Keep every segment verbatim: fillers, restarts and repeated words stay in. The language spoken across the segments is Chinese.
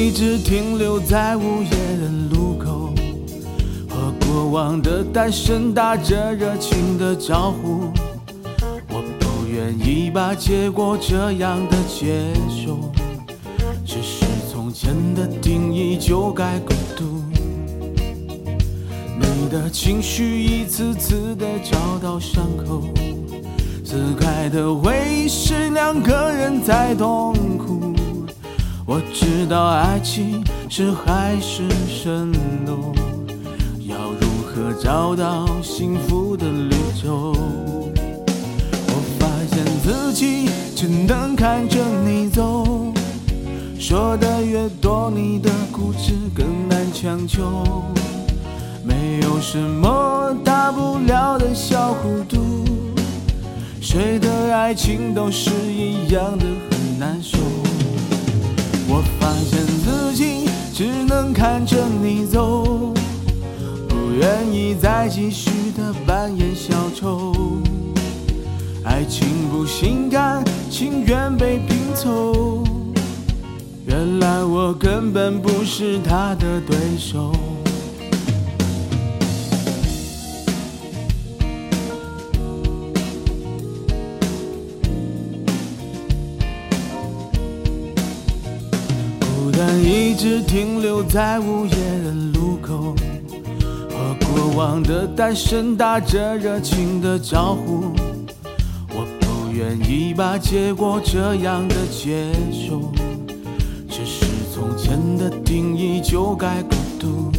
一直停留在午夜的路口，和过往的单身打着热情的招呼。我不愿意把结果这样的接受，只是从前的定义就该孤独。你的情绪一次次的找到伤口，撕开的回忆是两个人在痛苦。我知道爱情是海市蜃楼，要如何找到幸福的绿洲？我发现自己只能看着你走，说的越多，你的固执更难强求。没有什么大不了的小糊涂，谁的爱情都是一样的很难受。我发现自己只能看着你走，不愿意再继续的扮演小丑。爱情不心甘情愿被拼凑，原来我根本不是他的对手。一直停留在午夜的路口，和过往的单身打着热情的招呼。我不愿意把结果这样的接受，只是从前的定义就该孤独。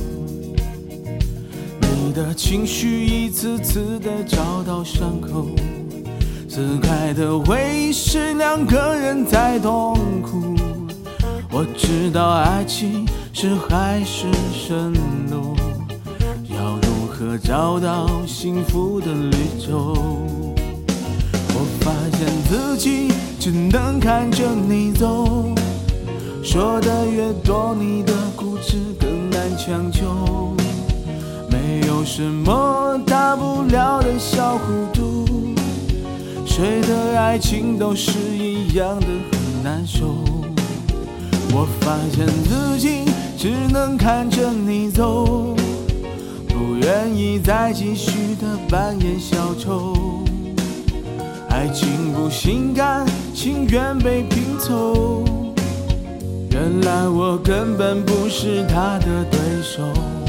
你的情绪一次次的找到伤口，撕开的回忆是两个人在痛苦。我知道爱情是海市蜃楼，要如何找到幸福的绿洲？我发现自己只能看着你走，说的越多，你的固执更难强求。没有什么大不了的小糊涂，谁的爱情都是一样的很难受。我发现自己只能看着你走，不愿意再继续的扮演小丑。爱情不心甘情愿被拼凑，原来我根本不是他的对手。